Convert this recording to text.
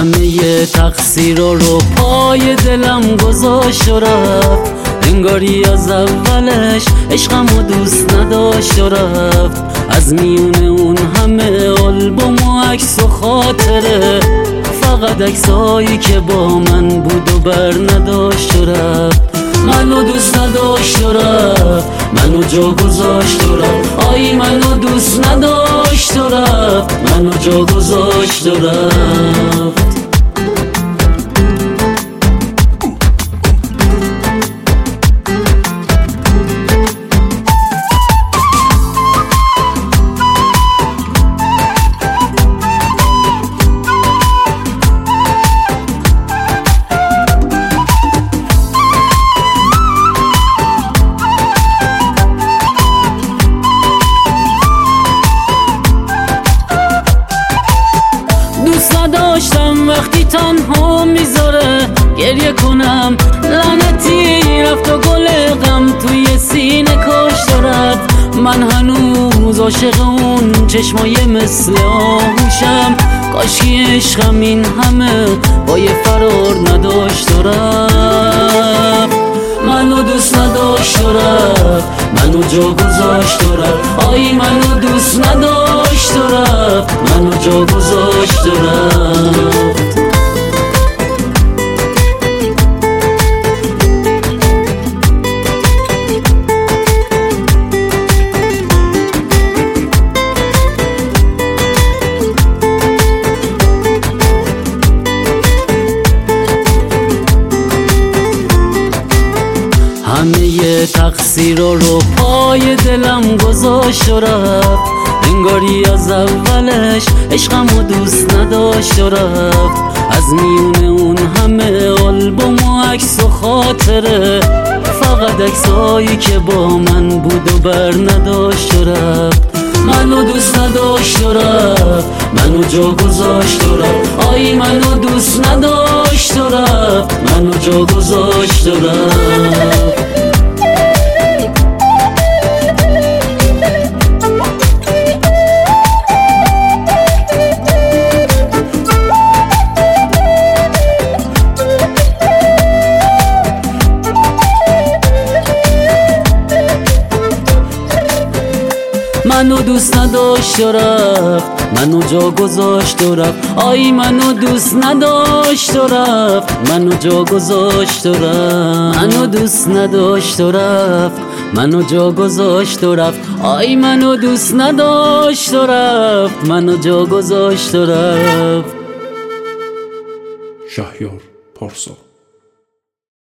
همه تقصیر رو پای دلم گذاشت و رفت، انگاری از اولش عشقمو دوست نداشت و رفت. از میونه اون همه آلبوم و عکس و خاطره، فقط عکسایی که با من بود و بر نداشت و رفت. منو دوست نداشت و رفت، منو جا گذاشت و رفت. آی منو دوست نداشت و رفت، منو جا گذاشت و رفت. داشتم وقتی تنها میذاره گریه کنم، لعنتی رفت و گل غم توی سینه کاشت و رفت. من هنوز عاشق اون چشمای مثل آهوشم، کاشکی عشقم این همه پای فرار نداشت و رفت. منو دوست نداشت و رفت، منو جا گذاشت و رفت. آی منو دوست نداشت و رفت، منو جا گذاشت و رفت. همه تقصیر رو پای دلم گذاشت و رفت، انگاری از اولش عشقمو دوست نداشت و رفت. از میونه اون همه آلبوم و عکس و خاطره، فقط عکسایی که با من بود و بر نداشت و رفت. منو دوست نداشت و رفت، منو جا گذاشت و رفت. آی منو دوست نداشت و رفت، منو جا گذاشت و رفت. منو دوست نداشت و رفت، منو جا گذاشت و رفت. آی منو دوست نداشت و رفت، منو جا گذاشت و رفت. منو دوست نداشت و رفت، منو جا گذاشت و رفت. آی منو دوست نداشت و رفت، منو جا گذاشت و رفت. شهریار پارسا.